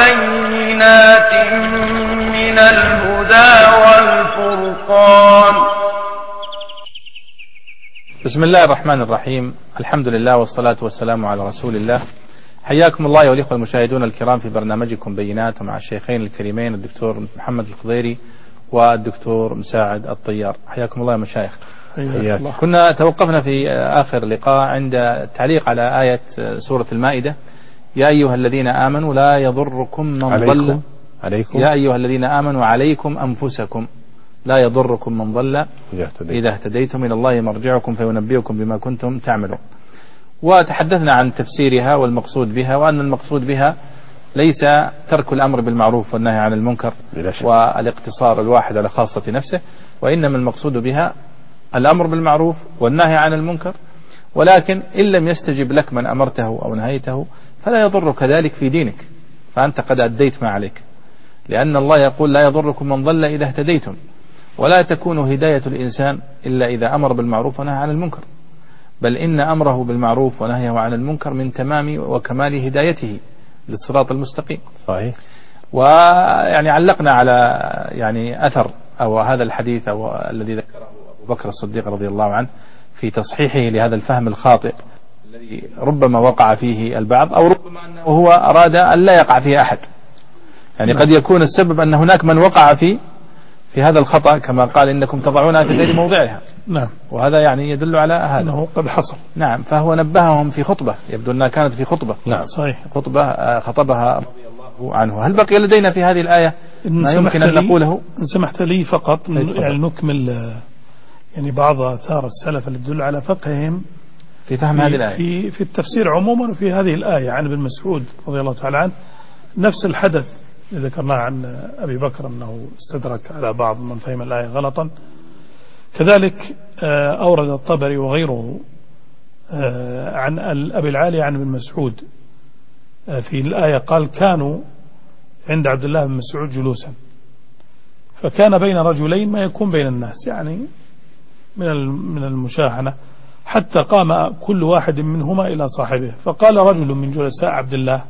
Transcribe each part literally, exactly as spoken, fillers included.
وبينات من الهدى والفرقان. بسم الله الرحمن الرحيم. الحمد لله والصلاة والسلام على رسول الله. حياكم الله والإخوة المشاهدون الكرام في برنامجكم بينات مع الشيخين الكريمين الدكتور محمد الخضيري والدكتور مساعد الطيار. حياكم الله يا مشايخ. الله. كنا توقفنا في آخر لقاء عند التعليق على آية سورة المائدة: يا أيها الذين آمنوا لا يضركم من ضل عليكم يا أيها الذين آمنوا عليكم أنفسكم لا يضركم من ضل إذا اهتديتم إلى الله مرجعكم فينبئكم بما كنتم تعملون. وتحدثنا عن تفسيرها والمقصود بها، وأن المقصود بها ليس ترك الأمر بالمعروف والنهي عن المنكر والاقتصار الواحد على خاصة نفسه، وإنما المقصود بها الأمر بالمعروف والنهي عن المنكر، ولكن إن لم يستجب لك من أمرته أو نهيته فلا يضرك ذلك في دينك، فأنت قد أديت ما عليك، لأن الله يقول لا يضركم من ضل إذا اهتديتم، ولا تكون هداية الإنسان إلا إذا أمر بالمعروف ونهى عن المنكر، بل إن أمره بالمعروف ونهيه عن المنكر من تمام وكمال هدايته للصراط المستقيم. صحيح. ويعني علقنا على يعني أثر أو هذا الحديث أو الذي ذكره أبو بكر الصديق رضي الله عنه في تصحيحه لهذا الفهم الخاطئ الذي ربما وقع فيه البعض، أو ربما أنه هو أراد أن لا يقع فيه أحد. يعني قد يكون السبب أن هناك من وقع في في هذا الخطأ كما قال إنكم تضعونها في غير موضعها. نعم. وهذا يعني يدل على هذا أنه قد حصل. نعم. فهو نبههم في خطبة، يبدو أنها كانت في خطبة. نعم. صحيح. خطبة خطبها رضي الله عنه. هل بقي لدينا في هذه الآية ما يمكن أن نقوله؟ إن سمحت لي فقط يعني نكمل يعني بعض آثار السلف اللي تدل على فقههم في فهم في هذه الآية في في التفسير عموما، وفي هذه الآية عن ابن مسعود رضي الله تعالى عنه نفس الحدث اللي ذكرناه عن أبي بكر أنه استدرك على بعض من فهم الآية غلطا. كذلك أورد الطبري وغيره عن أبي العالي عن ابن مسعود في الآية قال: كانوا عند عبد الله بن مسعود جلوسا، فكان بين رجلين ما يكون بين الناس، يعني من من المشاحنة، حتى قام كل واحد منهما إلى صاحبه، فقال رجل من جلساء عبد الله: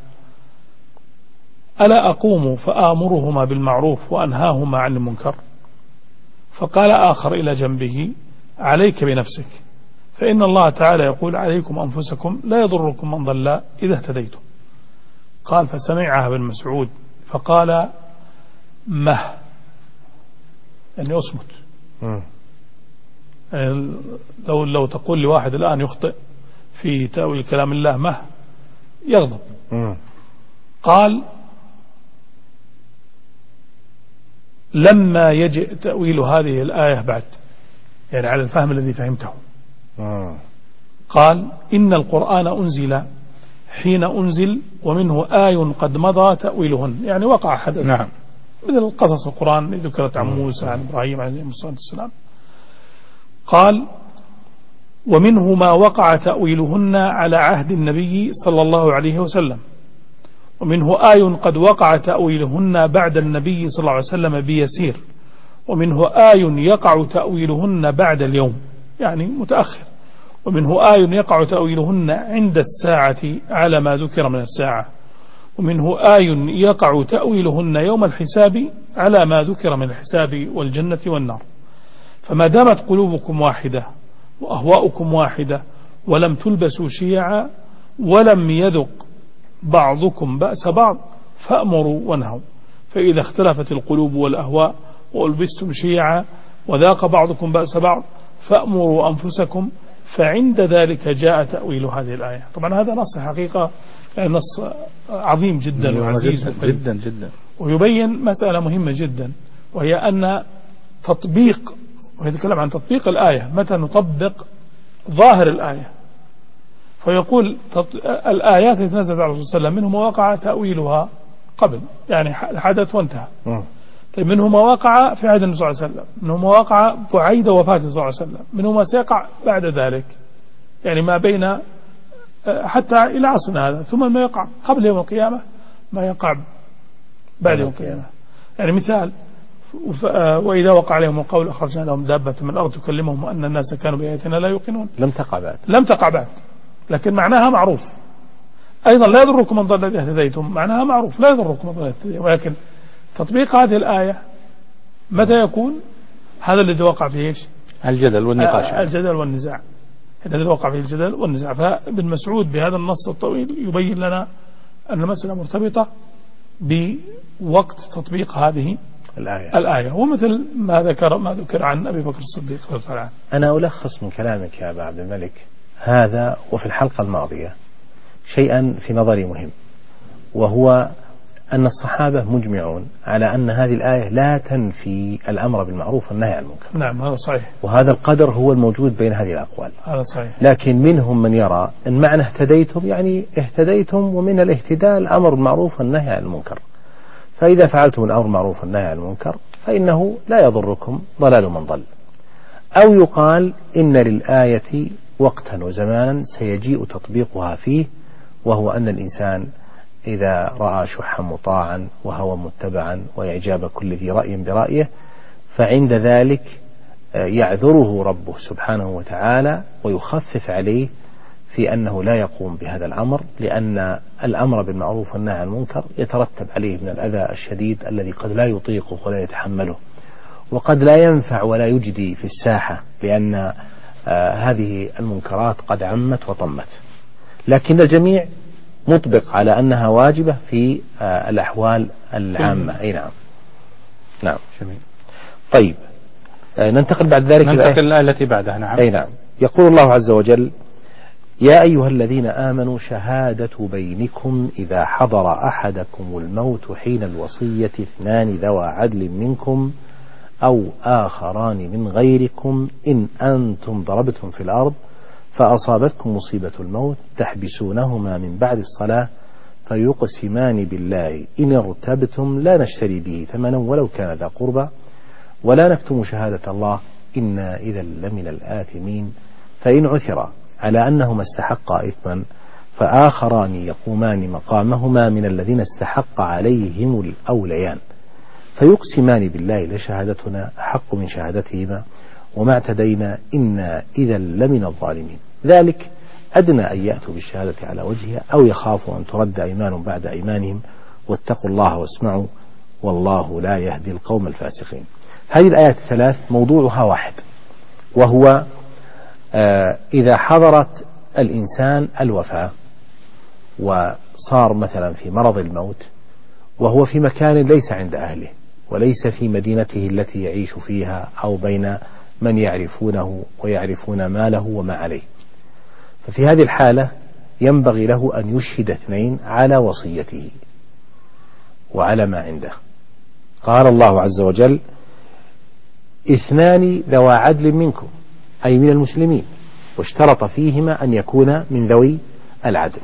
ألا أقوم فآمرهما بالمعروف وأنهاهما عن المنكر؟ فقال آخر إلى جنبه: عليك بنفسك، فإن الله تعالى يقول: عليكم أنفسكم لا يضركم من ضل إذا اهتديتم. قال: فسمعها ابن مسعود فقال: مه، يعني أصمت. يعني لو لو تقول لواحد الآن يخطئ في تأويل كلام الله مه يغضب. قال: لما يجئ تأويل هذه الآية بعد، يعني على الفهم الذي فهمته، قال: إن القرآن أنزل حين أنزل ومنه آي قد مضى تأويلهن، يعني وقع حدث. نعم. مثل قصص القرآن ذكرت عن موسى عن إبراهيم عليه الصلاة والسلام. قال: ومنه ما وقع تأويلهن على عهد النبي صلى الله عليه وسلم، ومنه آي قد وقع تأويلهن بعد النبي صلى الله عليه وسلم بيسير، ومنه آي يقع تأويلهن بعد اليوم، يعني متأخر، ومنه آي يقع تأويلهن عند الساعة على ما ذكر من الساعة، ومنه آي يقع تأويلهن يوم الحساب على ما ذكر من الحساب والجنة والنار. فما دامت قلوبكم واحدة وأهواؤكم واحدة ولم تلبسوا شيعا ولم يذق بعضكم بأس بعض فأمروا وانهوا، فإذا اختلفت القلوب والأهواء وألبستم شيعا وذاق بعضكم بأس بعض فأمروا أنفسكم، فعند ذلك جاء تأويل هذه الآية. طبعا هذا نص حقيقة يعني نص عظيم جدا وعزيز جدا, جدا جدا، ويبين مسألة مهمة جدا، وهي أن تطبيق، ويتكلم عن تطبيق الآية، متى نطبق ظاهر الآية. فيقول الآيات التي نزلت على الرسول صلى الله عليه وسلم منه ما وقع تأويلها قبل، يعني حدث وانتهى. طيب منه ما وقع في عهد النبي صلى الله عليه وسلم، منه ما وقع بعيد وفاة صلى الله عليه وسلم، منه ما سيقع بعد ذلك، يعني ما بين حتى إلى عصرنا هذا، ثم ما يقع قبل يوم القيامة، ما يقع بعد يوم القيامة. يعني مثال: وإذا وقع عليهم القول أخرجنا لهم دابة من الأرض تكلمهم أن الناس كانوا بآياتنا لا يوقنون. لم تقع بعد. لم تقع بعد، لكن معناها معروف. أيضا لا يضركم من ضل إذا اهتديتم، معناها معروف لا يضركم من ضل إذا اهتديتم، ولكن تطبيق هذه الآية متى يكون؟ هذا الذي وقع فيه إيش؟ الجدل والنقاش. آه الجدل والنزاع، الذي وقع فيه الجدل والنزاع. فابن مسعود بهذا النص الطويل يبين لنا أن المسألة مرتبطة بوقت تطبيق هذه الآية, الآية. ومثل ما ذكر ما ذكر عن أبي بكر الصديق رضي الله عنه. أنا ألخص من كلامك يا أبا عبد الملك هذا وفي الحلقة الماضية شيئا في نظري مهم، وهو أن الصحابة مجمعون على أن هذه الآية لا تنفي الأمر بالمعروف والنهي عن المنكر. نعم هذا صحيح، وهذا القدر هو الموجود بين هذه الأقوال. هذا صحيح. لكن منهم من يرى أن معنى اهتديتم يعني اهتديتم ومن الاهتداء الأمر بالمعروف والنهي عن المنكر، فإذا فعلتم الأمر بالمعروف والنهي عن المنكر فإنه لا يضركم ضلال من ضل. أو يقال إن للآية وقتا وزمانا سيجيء تطبيقها فيه، وهو أن الإنسان إذا رأى شحا مطاعا وهوى متبعا وإعجاب كل ذي رأي برأيه فعند ذلك يعذره ربه سبحانه وتعالى ويخفف عليه في أنه لا يقوم بهذا الأمر، لأن الأمر بالمعروف والنهي عن المنكر يترتب عليه من الأذى الشديد الذي قد لا يطيقه ولا يتحمله، وقد لا ينفع ولا يجدي في الساحة، لأن آه هذه المنكرات قد عمت وطمت. لكن الجميع مطبق على أنها واجبة في آه الأحوال العامة. أي نعم. نعم. جميل. طيب آه ننتقل بعد ذلك ننتقل الآية التي بعدها. نعم. أي نعم. يقول الله عز وجل: يا أيها الذين آمنوا شهادة بينكم إذا حضر أحدكم الموت حين الوصية اثنان ذوى عدل منكم أو آخران من غيركم إن أنتم ضربتم في الأرض فأصابتكم مصيبة الموت تحبسونهما من بعد الصلاة فيقسمان بالله إن ارتبتم لا نشتري به ثمنا ولو كان ذا قربى ولا نكتم شهادة الله إنا إذا لمن الآثمين فإن عثر على أنهما استحقا إثما فآخران يقومان مقامهما من الذين استحق عليهم الأوليان فيقسمان بالله لشهادتنا أحق من شهادتهما وما اعتدينا إنا إذا لمن الظالمين ذلك أدنى أن يأتوا بالشهادة على وجهها أو يخافوا أن ترد أيمان بعد أيمانهم واتقوا الله واسمعوا والله لا يهدي القوم الفاسقين. هذه الآيات الثلاث موضوعها واحد، وهو آه إذا حضرت الإنسان الوفاة وصار مثلا في مرض الموت وهو في مكان ليس عند أهله وليس في مدينته التي يعيش فيها أو بين من يعرفونه ويعرفون ما له وما عليه، ففي هذه الحالة ينبغي له أن يشهد اثنين على وصيته وعلى ما عنده. قال الله عز وجل: اثنان ذوى عدل منكم، أي من المسلمين، واشترط فيهما أن يكون من ذوي العدل.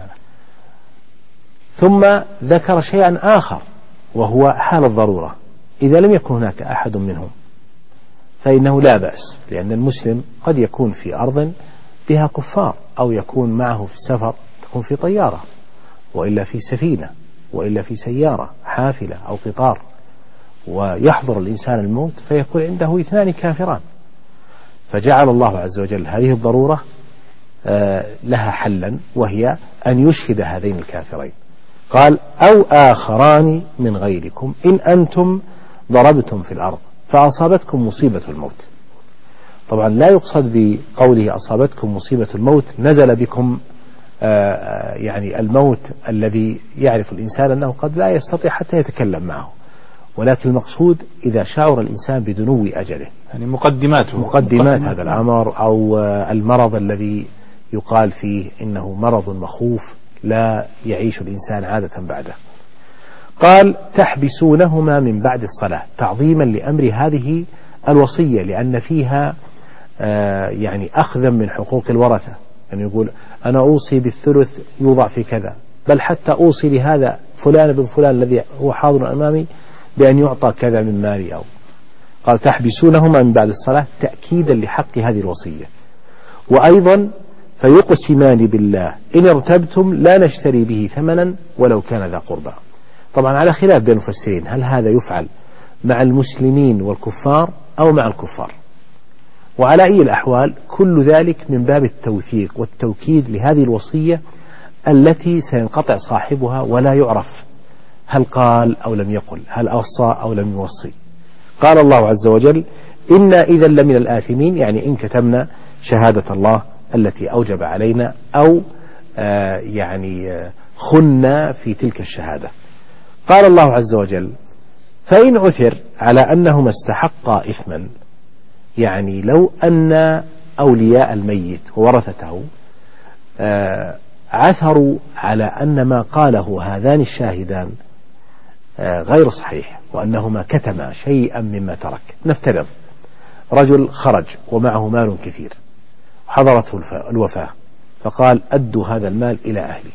ثم ذكر شيئا آخر وهو حال الضرورة، إذا لم يكن هناك أحد منهم فإنه لا بأس، لأن المسلم قد يكون في أرض بها كفار أو يكون معه في السفر تكون في طيارة وإلا في سفينة وإلا في سيارة حافلة أو قطار ويحضر الإنسان الموت فيكون عنده اثنان كافران، فجعل الله عز وجل هذه الضرورة لها حلا وهي أن يشهد هذين الكافرين. قال: أو آخران من غيركم إن أنتم ضربتم في الأرض فأصابتكم مصيبة الموت. طبعا لا يقصد بقوله أصابتكم مصيبة الموت نزل بكم يعني الموت الذي يعرف الإنسان أنه قد لا يستطيع حتى يتكلم معه، ولكن المقصود إذا شعر الإنسان بدنو أجله، يعني مقدماته مقدمات هذا الأمر، أو المرض الذي يقال فيه إنه مرض مخوف لا يعيش الإنسان عادة بعده. قال: تحبسونهما من بعد الصلاة، تعظيما لأمر هذه الوصية، لأن فيها آه يعني أخذا من حقوق الورثة، يعني يقول أنا أوصي بالثلث يوضع في كذا، بل حتى أوصي لهذا فلان بن فلان الذي هو حاضر أمامي بأن يعطى كذا من مالي. أو قال: تحبسونهما من بعد الصلاة تأكيدا لحق هذه الوصية. وأيضا فيقسمان بالله إن ارتبتم لا نشتري به ثمنا ولو كان ذا قربى. طبعا على خلاف بين المفسرين هل هذا يفعل مع المسلمين والكفار أو مع الكفار، وعلى أي الأحوال كل ذلك من باب التوثيق والتوكيد لهذه الوصية التي سينقطع صاحبها ولا يعرف هل قال أو لم يقل، هل أوصى أو لم يوصي. قال الله عز وجل: إنا إذا لمن الآثمين، يعني إن كتمنا شهادة الله التي أوجب علينا أو آه يعني آه خنا في تلك الشهادة. قال الله عز وجل: فإن عثر على أنهما استحقا إثما، يعني لو أن أولياء الميت وورثته آه عثروا على أن ما قاله هذان الشاهدان آه غير صحيح، وأنهما كتما شيئا مما ترك. نفترض رجل خرج ومعه مال كثير حضرته الوفاة، فقال: أدوا هذا المال إلى أهلي،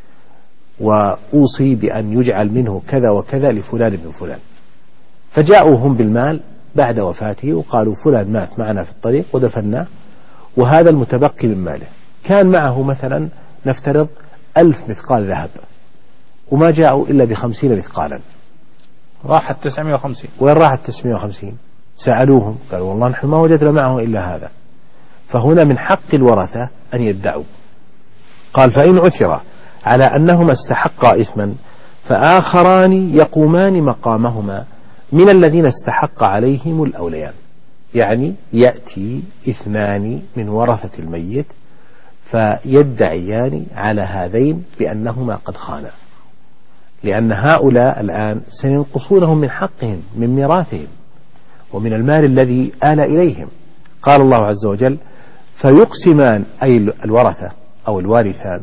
وأوصي بأن يجعل منه كذا وكذا لفلان بن فلان. فجاءوا هم بالمال بعد وفاته وقالوا: فلان مات معنا في الطريق ودفناه، وهذا المتبقي من ماله. كان معه مثلا نفترض ألف مثقال ذهب، وما جاءوا إلا بخمسين مثقالا، راحت تسعمائة وخمسين. وين راحت تسعمائة وخمسين؟ سألوهم قالوا: والله نحن ما وجدنا معه إلا هذا. فهنا من حق الورثة أن يدعوا. قال: فإن عثر على أنهما استحقا إثما فآخران يقومان مقامهما من الذين استحق عليهم الأوليان. يعني يأتي اثنان من ورثة الميت فيدعيان على هذين بأنهما قد خانا، لأن هؤلاء الآن سينقصونهم من حقهم من ميراثهم ومن المال الذي آل إليهم. قال الله عز وجل: فيقسمان، أي الورثة أو الوارثان،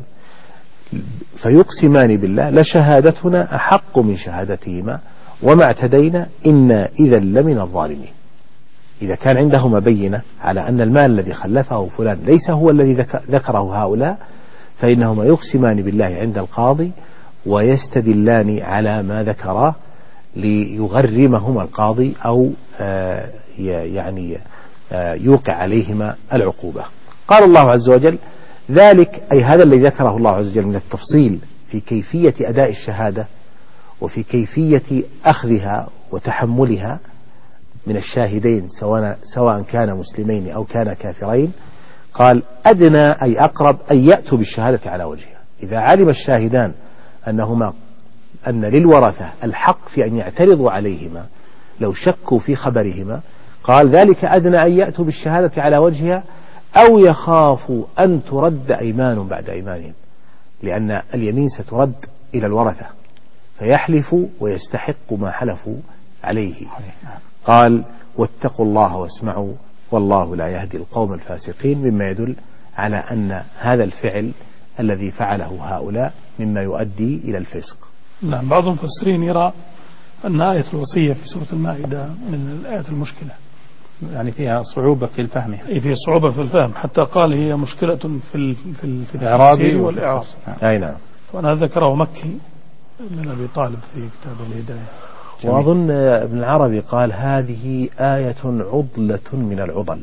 فيقسمان بالله لشهادتنا أحق من شهادتهما وما اعتدينا إنا إذا لمن الظالمين. إذا كان عندهما بينة على أن المال الذي خلفه فلان ليس هو الذي ذكره هؤلاء، فإنهما يقسمان بالله عند القاضي ويستدلان على ما ذكراه ليغرمهما القاضي أو آه يعني آه يوقع عليهما العقوبة. قال الله عز وجل: ذلك، أي هذا الذي ذكره الله عز وجل من التفصيل في كيفية أداء الشهادة وفي كيفية أخذها وتحملها من الشاهدين سواء سواء كان مسلمين أو كان كافرين. قال: أدنى، أي أقرب، أن يأتوا بالشهادة على وجهها. إذا علم الشاهدان أنهما أن للورثة الحق في أن يعترضوا عليهما لو شكوا في خبرهما، قال: ذلك أدنى أن يأتوا بالشهادة على وجهها أو يخافوا أن ترد أيمان بعد أيمانهم، لأن اليمين سترد إلى الورثة فيحلفوا ويستحقوا ما حلفوا عليه. قال: واتقوا الله واسمعوا والله لا يهدي القوم الفاسقين، مما يدل على أن هذا الفعل الذي فعله هؤلاء مما يؤدي إلى الفسق. نعم. بعض المفسرين يرى أن آية الوصية في سورة المائدة من الآيات المشكلة، يعني فيها صعوبة في الفهم. أي فيها صعوبة في الفهم، حتى قال هي مشكلة في في في الإعراب والإعراب. أي نعم. وأنا ذكره مكي من أبي طالب في كتاب الهداية. وأظن ابن العربي قال: هذه آية عضلة من العضل،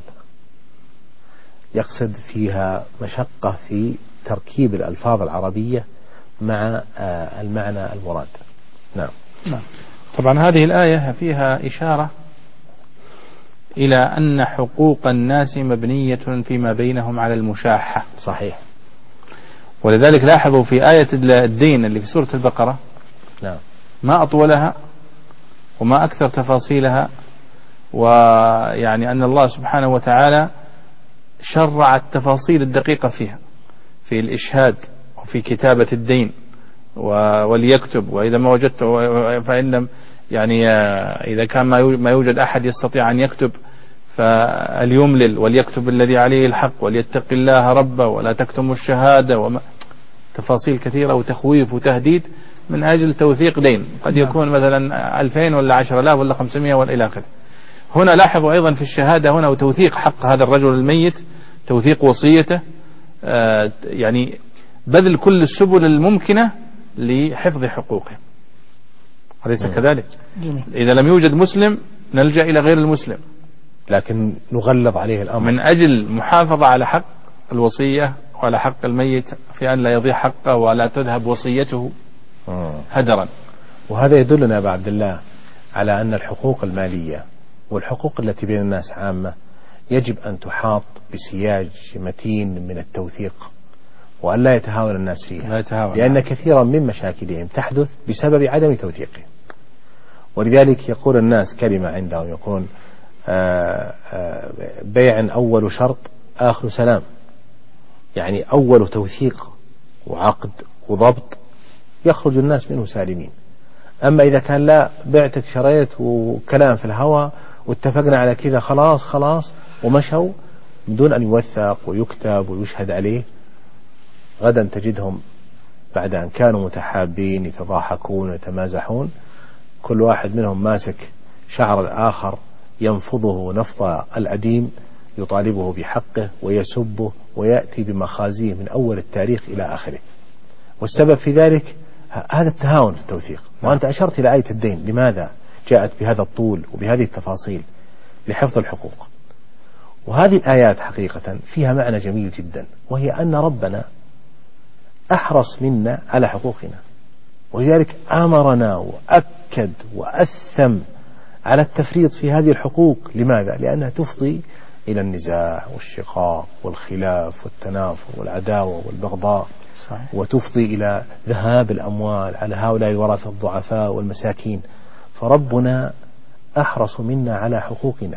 يقصد فيها مشقة في تركيب الألفاظ العربية مع المعنى المراد. نعم. نعم. طبعا هذه الآية فيها إشارة إلى أن حقوق الناس مبنية فيما بينهم على المشاحة. صحيح. ولذلك لاحظوا في آية الدين اللي في سورة البقرة، نعم، ما أطولها وما أكثر تفاصيلها، ويعني أن الله سبحانه وتعالى شرع التفاصيل الدقيقة فيها في الإشهاد وفي كتابة الدين وليكتب، وإذا ما وجدت فإن لم يعني إذا كان ما يوجد أحد يستطيع أن يكتب فليملل وليكتب الذي عليه الحق وليتق الله ربه ولا تكتم الشهادة، وما تفاصيل كثيرة وتخويف وتهديد من أجل توثيق دين قد يكون مثلا ألفين ولا عشر آلاف ولا خمسمائة وإلى آخره. هنا لاحظوا أيضا في الشهادة هنا وتوثيق حق هذا الرجل الميت، توثيق وصيته، آه يعني بذل كل السبل الممكنة لحفظ حقوقه، أليس كذلك؟ جميل. إذا لم يوجد مسلم نلجأ إلى غير المسلم، لكن نغلظ عليه الأمر من أجل محافظة على حق الوصية وعلى حق الميت في أن لا يضيع حقه ولا تذهب وصيته هدرا. وهذا يدلنا أبا عبد الله على أن الحقوق المالية والحقوق التي بين الناس عامة يجب أن تحاط بسياج متين من التوثيق وأن لا يتهاون الناس فيها، لا يتهاون، لأن كثيرا من مشاكلهم تحدث بسبب عدم توثيقهم. ولذلك يقول الناس كلمة عندهم، يقولون بيع أول شرط آخر سلام، يعني أول توثيق وعقد وضبط يخرج الناس منه سالمين. أما إذا كان لا، بعتك شريت وكلام في الهواء واتفقنا على كذا خلاص خلاص ومشوا بدون أن يوثق ويكتب ويشهد عليه، غدا تجدهم بعد أن كانوا متحابين يتضاحكون ويتمازحون، كل واحد منهم ماسك شعر الآخر ينفضه نفض العديم، يطالبه بحقه ويسبه ويأتي بمخازيه من أول التاريخ إلى آخره. والسبب في ذلك هذا التهاون في التوثيق. وأنت أشرت إلى آية الدين، لماذا جاءت بهذا الطول وبهذه التفاصيل؟ لحفظ الحقوق. وهذه الآيات حقيقة فيها معنى جميل جدا، وهي أن ربنا أحرص منا على حقوقنا، ولذلك أمرنا وأكد وأثم على التفريط في هذه الحقوق. لماذا؟ لأنها تفضي إلى النزاع والشقاق والخلاف والتنافر والعداوة والبغضاء، صحيح. وتفضي إلى ذهاب الأموال على هؤلاء الورثة الضعفاء والمساكين. فربنا أحرص منا على حقوقنا،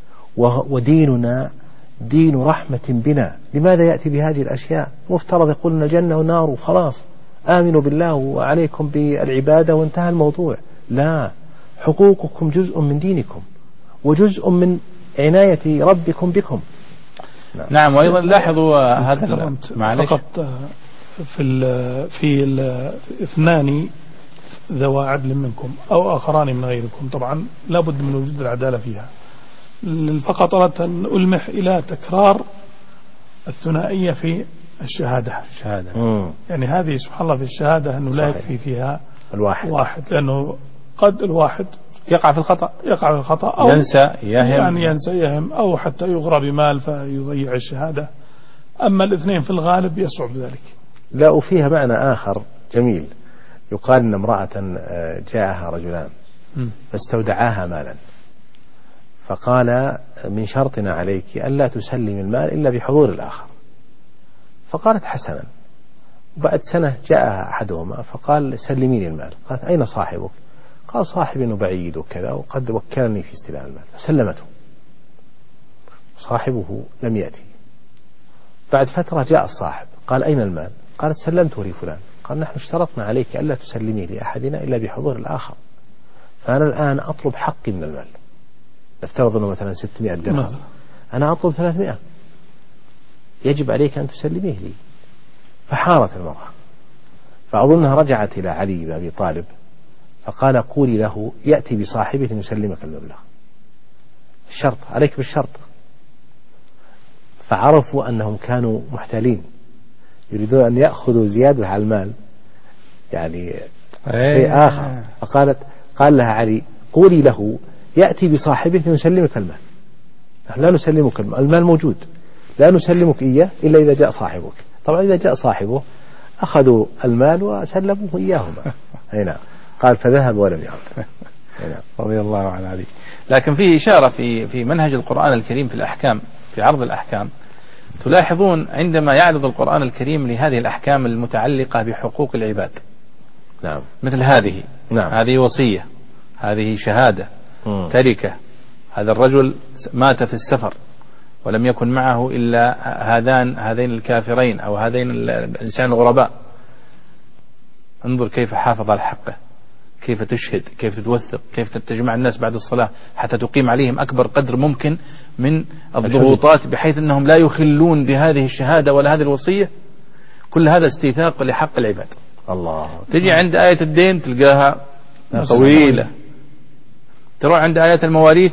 وديننا دين رحمة بنا. لماذا يأتي بهذه الأشياء؟ مفترض يقول لنا جنة ونار وخلاص، آمنوا بالله وعليكم بالعبادة وانتهى الموضوع. لا، حقوقكم جزء من دينكم وجزء من عناية ربكم بكم. نعم, نعم. وأيضا لاحظوا هذا معلش فقط في ال في الاثنان ذوى عدل منكم أو آخران من غيركم، طبعا لابد من وجود العدالة فيها. فقط أردت أن ألمح إلى تكرار الثنائية في الشهادة. الشهادة يعني هذه سبحان الله في الشهادة أنه لا يكفي فيها الواحد واحد، لأنه قد الواحد يقع في الخطأ يقع في الخطأ أو ينسى يهم، يعني ينسى يهم أو حتى يغرى بمال فيضيع الشهادة. أما الاثنين في الغالب يصعب ذلك. لا، وفيها معنى آخر جميل، يقال أن امرأة جاءها رجلان فاستودعاها مالا، فقال من شرطنا عليك أن لا تسلم المال إلا بحضور الآخر. فقالت حسنا. وبعد سنة جاءها أحدهما فقال سلميني المال. قالت أين صاحبك؟ قال صاحبي بعيد وكذا وقد وكلني في استلام المال. فسلمته. صاحبه لم يأتي. بعد فترة جاء الصاحب قال أين المال؟ قالت سلمته لفلان. قال نحن اشترطنا عليك ألا تسلمي لأحدنا إلا بحضور الآخر، فأنا الآن أطلب حقي من المال. نفترض أنه مثلا ستمائة درهم، أنا أطلب ثلاثمائة، يجب عليك أن تسلميه لي. فحارت المرأة، فأظنها رجعت إلى علي بن أبي طالب فقال قولي له يأتي بصاحبه ليسلمك المبلغ، الشرط عليك بالشرط. فعرفوا أنهم كانوا محتالين يريدون أن يأخذوا زيادة على المال، يعني شيء آخر. فقالت قال لها علي قولي له يأتي بصاحبه ليسلمك المال، نحن لا نسلمك المال، المال موجود، لا نسلمك إياه إلا إذا جاء صاحبك. طبعا إذا جاء صاحبه أخذوا المال وسلموه إياهما. هنا قال فذهب ولم يعد. رضي الله عن علي. لكن فيه إشارة في في منهج القرآن الكريم في الأحكام، في عرض الأحكام، تلاحظون عندما يعرض القرآن الكريم لهذه الأحكام المتعلقة بحقوق العباد، نعم، مثل هذه، نعم، هذه وصية، هذه شهادة، م. تركة، هذا الرجل مات في السفر ولم يكن معه إلا هذان هذين الكافرين أو هذين الإنسان الغرباء، انظر كيف حافظ على حقه، كيف تشهد، كيف تتوثق، كيف تجمع الناس بعد الصلاة حتى تقيم عليهم أكبر قدر ممكن من الضغوطات بحيث أنهم لا يخلون بهذه الشهادة ولا هذه الوصية. كل هذا استيثاق لحق العباد. الله. تجي عند آية الدين تلقاها طويلة، تروح عند آية المواريث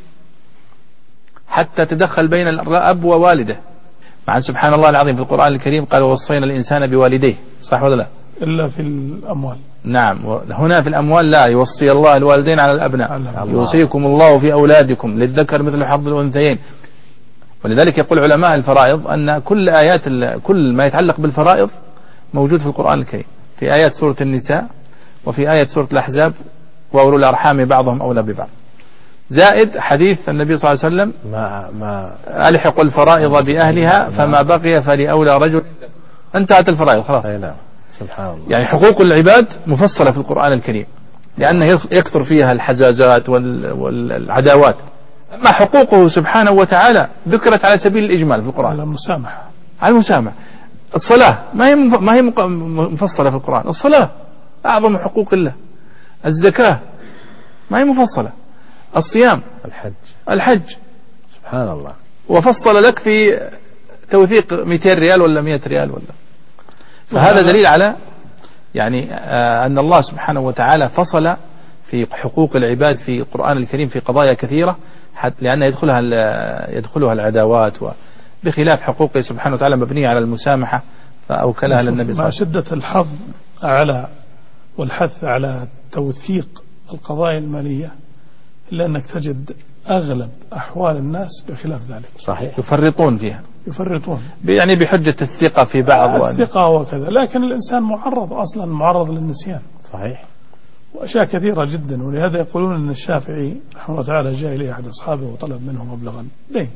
حتى تدخل بين الأب ووالده، مع سبحان الله العظيم في القرآن الكريم قال ووصينا الإنسان بوالديه، صح ولا لا؟ إلا في الأموال. نعم، هنا في الأموال لا، يوصي الله الوالدين على الأبناء، يوصيكم الله في أولادكم للذكر مثل حظ الأنثيين. ولذلك يقول علماء الفرائض أن كل آيات كل ما يتعلق بالفرائض موجود في القرآن الكريم، في آيات سورة النساء وفي آيات سورة الأحزاب وأولو الأرحام بعضهم أولى ببعض، زائد حديث النبي صلى الله عليه وسلم ما ما ألحق الفرائض بأهلها فما بقي فلأولى رجل. انتهت الفرائض خلاص. أي نعم. سبحان الله. يعني حقوق العباد مفصلة في القرآن الكريم لأنه يكثر فيها الحزازات والعداوات. أما حقوقه سبحانه وتعالى ذكرت على سبيل الإجمال في القرآن. المسامحة. على المسامحة. الصلاة ما هي ما هي مفصلة في القرآن. الصلاة أعظم حقوق الله. الزكاة ما هي مفصلة. الصيام. الحج. الحج. سبحان الله. وفصل لك في توثيق مئتين ريال ولا مئة ريال ولا. فهذا دليل على يعني آه أن الله سبحانه وتعالى فصل في حقوق العباد في القرآن الكريم في قضايا كثيرة لأن يدخلها يدخلها العداوات، بخلاف حقوقه سبحانه وتعالى مبنية على المسامحة فأوكلها للنبي صلى الله عليه وسلم. مع شدة الحظ على والحث على توثيق القضايا المالية إلا أنك تجد أغلب أحوال الناس بخلاف ذلك. صحيح. يفرطون فيها. يفرطون يعني بحجة الثقة في بعض الثقة وكذا، لكن الإنسان معرض أصلا معرض للنسيان. صحيح. وأشياء كثيرة جدا. ولهذا يقولون أن الشافعي رحمه الله تعالى جاء إليه أحد أصحابه وطلب منه مبلغا دين،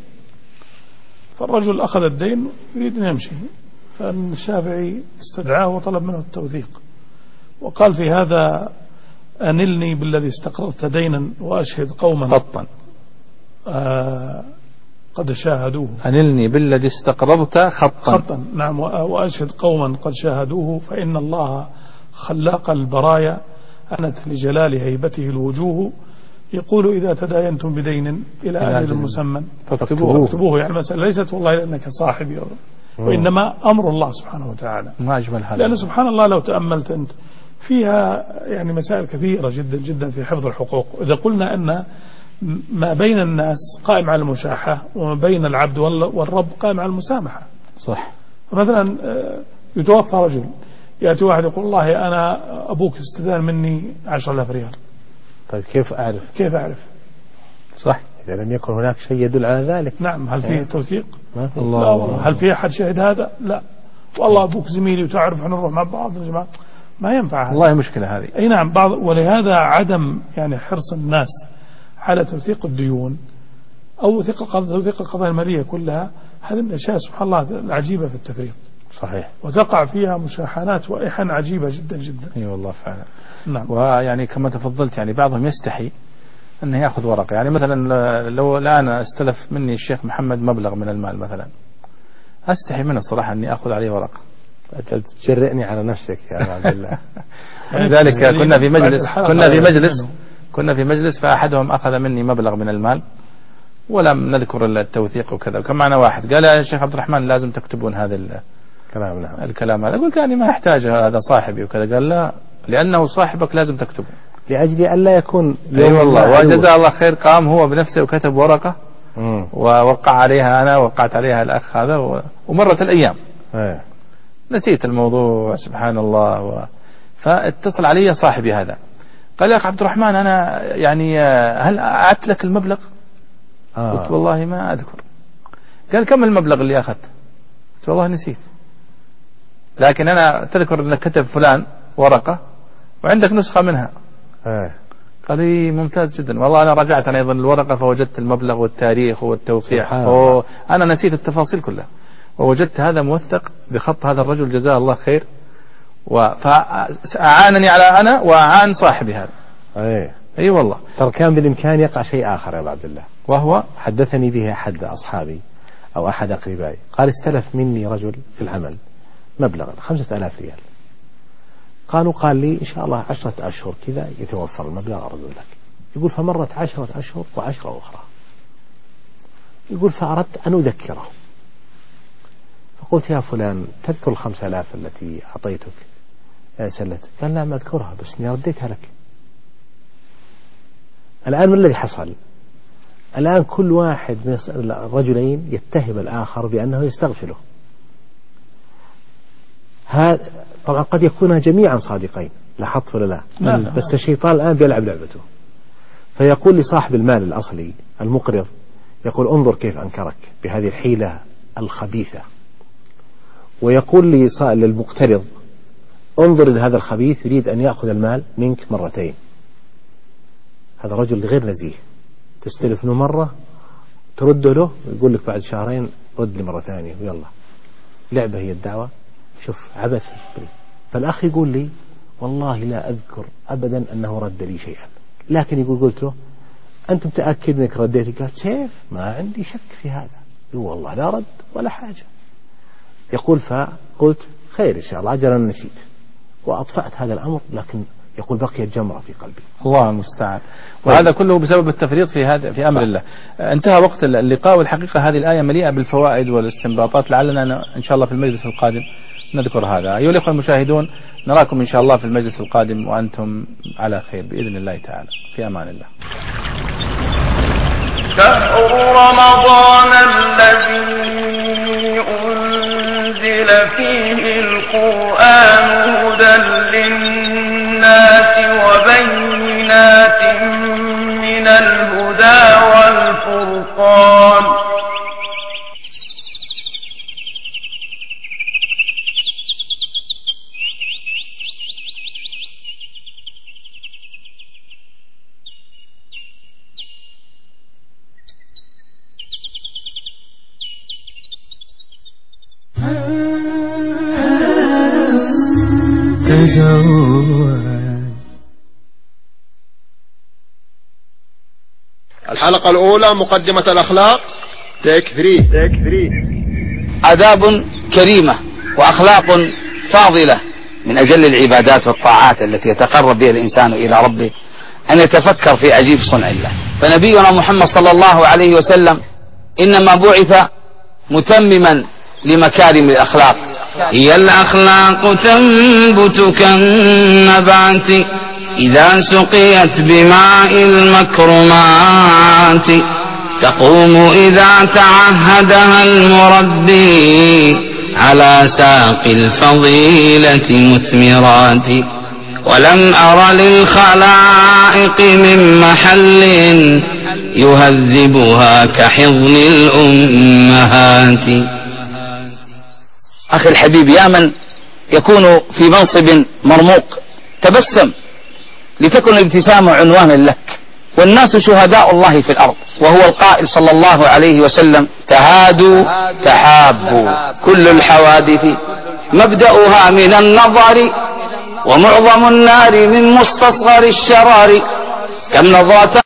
فالرجل أخذ الدين يريد أن يمشي، فالشافعي استدعاه وطلب منه التوثيق وقال في هذا أنلني بالذي استقرضت دينا وأشهد قوما خطا آه قد شاهدوه. أنلني بالذي استقرضت خطا. خطا نعم. وأشهد قوما قد شاهدوه فإن الله خلاق البرايا أنت لجلال هيبته الوجوه يقول إذا تداينتم بدين إلى أجل مسمى فاكتبوه. فاكتبوه. يعني المسألة ليست والله لأنك صاحبي، وإنما أمر الله سبحانه وتعالى. ما أجمل هذا. لأن سبحان الله لو تأملت أنت فيها يعني مسائل كثيرة جدا جدا في حفظ الحقوق. إذا قلنا أن ما بين الناس قائم على المشاحة وما بين العبد والرب قائم على المسامحة. صح. مثلا يتوفى رجل، يأتي واحد يقول الله أنا أبوك استدان مني عشر آلاف ريال. طيب كيف أعرف؟ كيف أعرف؟ صح. إذا لم يكن هناك شيء يدل على ذلك. نعم. هل فيه توثيق؟ ما في. الله. هل فيه أحد شهد هذا؟ لا. والله أبوك زميلي وتعرف احنا نروح مع بعض يا جماعة، ما ينفع هذا. والله مشكلة هذه. أي نعم. بعض. ولهذا عدم يعني حرص الناس على توثيق الديون أو توثيق القضايا المالية كلها، هذه من الأشياء سبحان الله العجيبة في التفريط. صحيح. وتقع فيها مشاحنات وإحن عجيبة جدا جدا. اي أيوة والله فعلا. نعم. ويعني كما تفضلت يعني بعضهم يستحي أنه يأخذ ورقة. يعني مثلا لو الآن استلف مني الشيخ محمد مبلغ من المال مثلا، أستحي منه الصراحة أني أخذ عليه ورقة. تجرئني على نفسك يا عبد الله. ولذلك كنا في مجلس كنا في مجلس كنا في مجلس فأحدهم أخذ مني مبلغ من المال ولم نذكر التوثيق وكذا، وكان معنا واحد قال يا شيخ عبد الرحمن لازم تكتبون هذا الكلام. نعم. الكلام هذا. قلت يعني ما أحتاج، هذا صاحبي وكذا. قال لا، لأنه صاحبك لازم تكتبه لأجل أن لا يكون. أي أيوة والله. وجزاه الله خير، قام هو بنفسه وكتب ورقة مم. ووقع عليها أنا، وقعت عليها الأخ هذا و... ومرت الأيام أيه. نسيت الموضوع سبحان الله و... فاتصل علي صاحبي هذا قال يا أخ عبد الرحمن أنا يعني هل أعدت لك المبلغ؟ آه. قلت والله ما أذكر. قال كم المبلغ اللي أخذت؟ قلت والله نسيت، لكن أنا تذكر أنك كتب فلان ورقة وعندك نسخة منها. آه. قال لي ممتاز جدا. والله أنا رجعت أنا أيضا الورقة فوجدت المبلغ والتاريخ والتوقيع، أنا نسيت التفاصيل كلها ووجدت هذا موثق بخط هذا الرجل جزاه الله خير، فأعانني على أنا وأعان صاحبي هذا. أي أي والله. ترى كان بالإمكان يقع شيء آخر يا أبو عبد الله، وهو حدثني به أحد أصحابي أو أحد أقربائي، قال استلف مني رجل في العمل مبلغا خمسة آلاف ريال. قالوا قال لي إن شاء الله عشرة أشهر كذا يتوفر المبلغ أرد لك. يقول فمرت عشرة أشهر وعشرة أخرى. يقول فأردت أن أذكره، فقلت يا فلان تذكر الخمسة آلاف التي أعطيتك سلتك؟ قال لا ما أذكرها بس إني رديتها لك. الآن ما الذي حصل؟ الآن كل واحد من الرجلين يتهم الآخر بأنه يستغفله. هذا طبعا قد يكون جميعا صادقين، لاحظت ولا لا؟ لا بس الشيطان الآن بيلعب لعبته، فيقول لصاحب المال الأصلي المقرض، يقول انظر كيف أنكرك بهذه الحيلة الخبيثة، ويقول للمقترض انظر إلى هذا الخبيث يريد أن يأخذ المال منك مرتين. هذا رجل غير نزيه، تستلف له مرة ترده له، يقول لك بعد شهرين رد لي مرة ثانية، ويلا لعبة هي الدعوة. شوف عبث. فالأخ يقول لي والله لا أذكر أبدا أنه رد لي شيئا، لكن يقول قلت له أنت متأكد أنك رديتي؟ قال كيف ما عندي شك في هذا. يقول والله لا رد ولا حاجة. يقول فقلت خير إن شاء الله أجل أنا نسيت وأطفأت هذا الأمر، لكن يقول بقيت جمرة في قلبي. الله المستعان. وهذا كله بسبب التفريط في هذا في أمر صح. الله. انتهى وقت اللقاء، والحقيقة هذه الآية مليئة بالفوائد والاستنباطات، لعلنا إن شاء الله في المجلس القادم نذكر هذا. أيها الأخوة المشاهدون، نراكم إن شاء الله في المجلس القادم وأنتم على خير بإذن الله تعالى. في أمان الله. شهر رمضان الذي أنزل فيه القرآن هدى للناس وبينات من الهدى والفرقان. الحلقة الأولى مقدمة الأخلاق تيك ثري تيك ثري آداب كريمة وأخلاق فاضلة من أجل العبادات والطاعات التي يتقرب بها الإنسان إلى ربه أن يتفكر في عجيب صنع الله. فنبينا محمد صلى الله عليه وسلم إنما بعث متمما لمكارم الأخلاق. هي الأخلاق تنبت كالنبات إذا سقيت بماء المكرمات، تقوم إذا تعهدها المربي على ساق الفضيلة مثمرات. ولم أر للخلائق من محل يهذبها كحضن الأمهات. أخي الحبيب، يا من يكون في منصب مرموق، تبسم لتكن الابتسامة عنوانا لك، والناس شهداء الله في الأرض، وهو القائل صلى الله عليه وسلم: تهادوا تحابوا. كل الحوادث مبدأها من النظر، ومعظم النار من مستصغر الشرار. كم نظرة